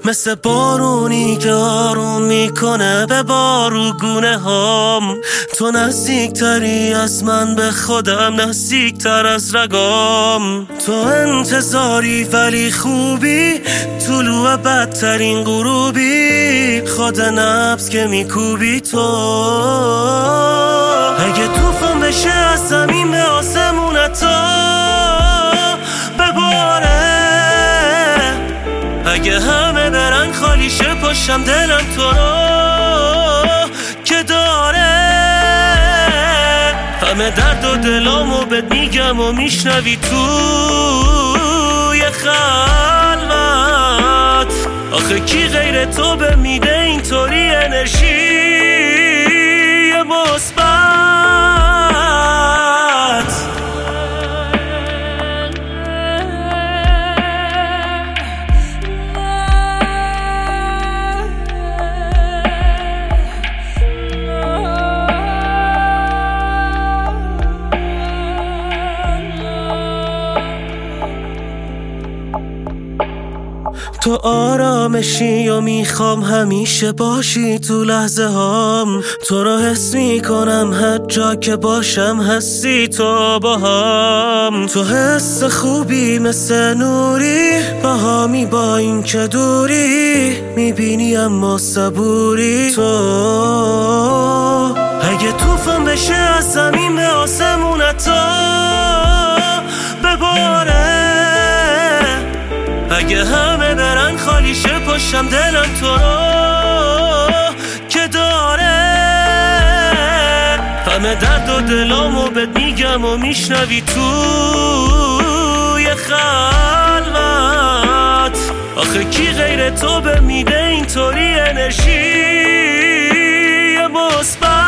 مثل بارونی که آروم میکنه به باروگونه هام. تو نزدیکتری از من به خودم، نزدیکتر از رگام. تو انتظاری ولی خوبی، طلوع بدترین غروبی، خود نبض که میکوبی تو. اگه توفان بشه از زمین به آسمونت تا بباره، اگه همه برن خالی شه پشتم دلم تو رو که داره. همه درد و دلامو بهت میگم و میشنوی توی خلوت. آخه کی غیر تو به میده اینطوری انرژی مثبت؟ تو آرامشی و میخوام همیشه باشی تو لحظه هام. تو رو حس میکنم هر جا که باشم، هستی تو با هم. تو حس خوبی مثل نوری، باهامی با این که دوری، میبینی اما صبوری تو. اگه توفان بشه از زمین به آسمونت تا بباره، اگه همه برن خالی شه پشتم دلم تو رو که داره. همه درد و دلامو بهت میگم و میشنوی توی خلوت. آخه کی غیر تو به میده اینطوری انرژی مثبت؟